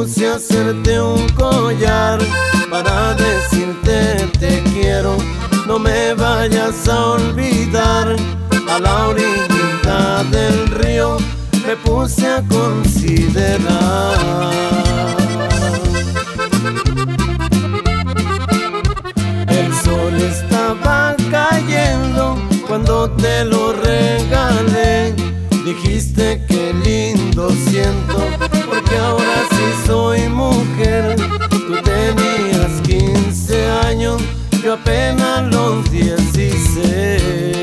puse a hacerte un collar para decirte te quiero, no me vayas a olvidar. A la orillita del río me puse a considerar. El sol estaba cayendo cuando te lo regalé. Dijiste qué lindo siento, porque ahora sí soy mujer. Tú tenías 15 años, yo apenas los 16.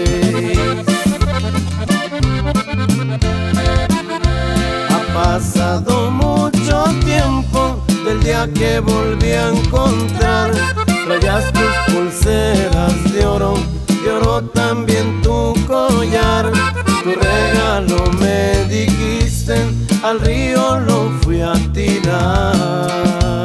Ha pasado mucho tiempo del día que volví a encontrar. Traías tus pulseras de oro también tu collar. Tu regalo me dijiste, al río lo fui a tirar.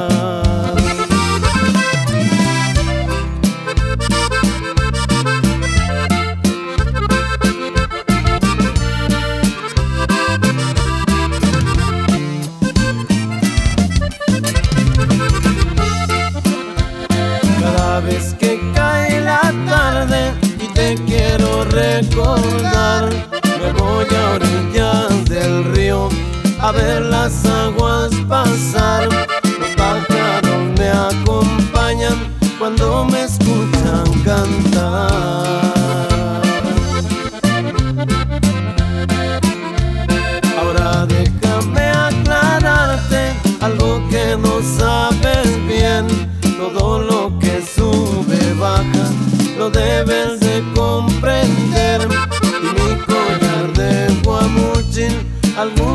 Cada vez que cae la tarde y te quiero recordar, me voy a orillas del río a ver las aguas pasar. Los pájaros me acompañan cuando me escuchan cantar. Ahora déjame aclararte algo que no sabes bien. Todo lo que sube baja lo debes de comprender. Y mi collar de guamuchil algún